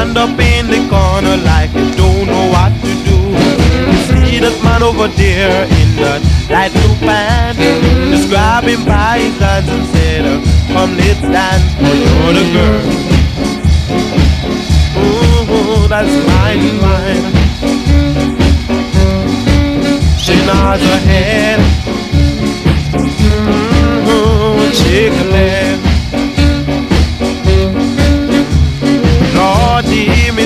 stand up in the corner like you don't know what to do. You see that man over there in that light blue pants, just grab him by his hands and said, come let's dance, for you're the girl. Ooh, that's mine, mine. She nods her head, shake her leg.